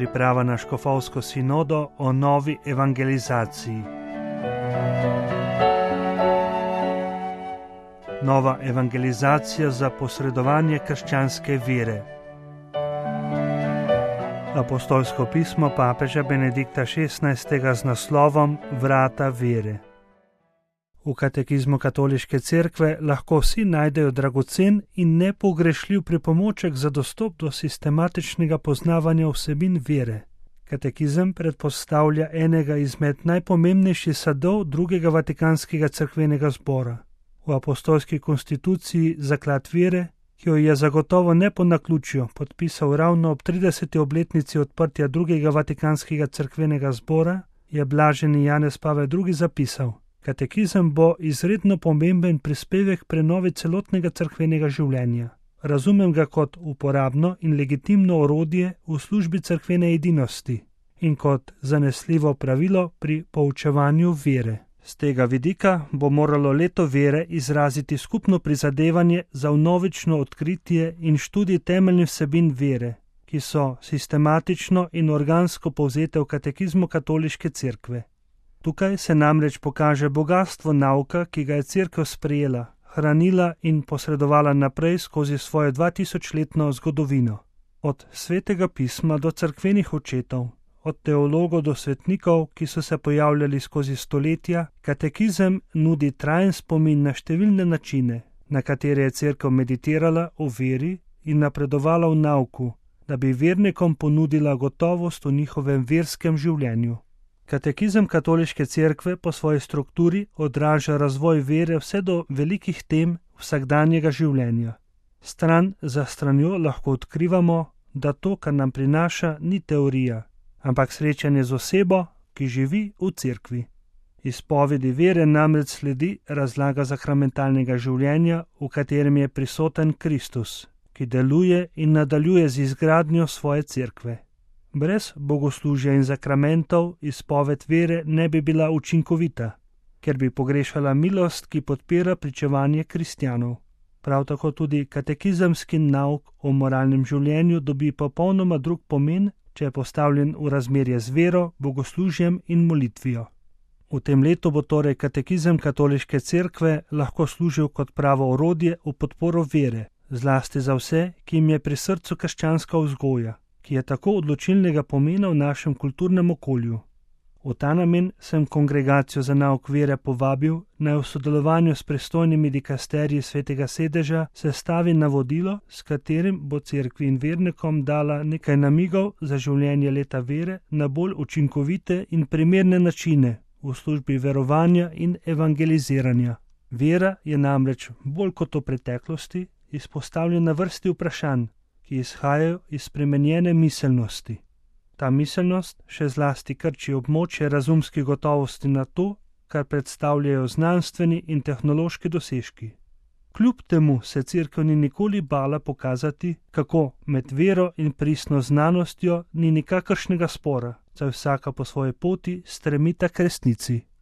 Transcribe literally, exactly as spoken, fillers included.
priprava na škofovsko sinodo o novi evangelizaciji. Nova evangelizacija za posredovanje krščanske vere. Apostolsko pismo papeža Benedikta šestnajstega z naslovom Vrata vere. V katekizmu Katoliške cerkve lahko vsi najdejo dragocen in nepogrešljiv pripomoček za dostop do sistematičnega poznavanja vsebin vere. Katekizem predpostavlja enega izmed najpomembnejših sadov drugega vatikanskega cerkvenega zbora. V apostolski konstituciji Zaklad vere, ki jo je zagotovo ne po naključju podpisal ravno ob trideseti obletnici odprtja drugega vatikanskega cerkvenega zbora, je blaženi Janez Pavel drugi zapisal: Katekizem bo izredno pomemben prispevek prenovi celotnega cerkvenega življenja. Razumem ga kot uporabno in legitimno orodje v službi cerkvene edinosti in kot zanesljivo pravilo pri poučevanju vere. Z tega vidika bo moralo leto vere izraziti skupno prizadevanje za vnovično odkritje in študij temeljnih vsebin vere, ki so sistematično in organsko povzete v katekizmu Katoliške cerkve. Tukaj se namreč pokaže bogastvo nauka, ki ga je cerkev sprejela, hranila in posredovala naprej skozi svojo dvatisočletno zgodovino. Od svetega pisma do cerkvenih očetov, od teologov do svetnikov, ki so se pojavljali skozi stoletja, katekizem nudi trajen spomin na številne načine, na katere je cerkev meditirala o veri in napredovala v nauku, da bi vernikom ponudila gotovost v njihovem verskem življenju. Katekizem Katoliške cerkve po svoji strukturi odraža razvoj vere vse do velikih tem vsakdanjega življenja. Stran za stranjo lahko odkrivamo, da to, kar nam prinaša, ni teorija, ampak srečanje z osebo, ki živi v cerkvi. Izpovedi vere namreč sledi razlaga sakramentalnega življenja, v katerem je prisoten Kristus, ki deluje in nadaljuje z izgradnjo svoje cerkve. Brez bogoslužja in sakramentov izpoved vere ne bi bila učinkovita, ker bi pogrešala milost, ki podpira pričevanje kristjanov. Prav tako tudi katekizemski nauk o moralnem življenju dobi popolnoma drug pomen, če je postavljen v razmerje z vero, bogoslužjem in molitvijo. V tem letu bo torej katekizem Katoliške cerkve lahko služil kot pravo orodje v podporo vere, zlasti za vse, ki jim je pri srcu krščanska vzgoja, ki je tako odločilnega pomena v našem kulturnem okolju. V ta namen sem kongregacijo za nauk vere povabil, naj v sodelovanju s pristojnimi dikasteriji Svetega sedeža sestavi navodilo, s katerim bo cerkvi in vernikom dala nekaj namigov za življenje leta vere na bolj učinkovite in primerne načine v službi verovanja in evangeliziranja. Vera je namreč bolj kot v preteklosti izpostavljena vrsti vprašanj, ki izhajajo iz spremenjene miselnosti. Ta miselnost še zlasti krči območje razumske gotovosti na to, kar predstavljajo znanstveni in tehnološki dosežki. Kljub temu se cerkev ni nikoli bala pokazati, kako med vero in pristno znanostjo ni nikakršnega spora, saj vsaka po svoji poti stremita k resnici.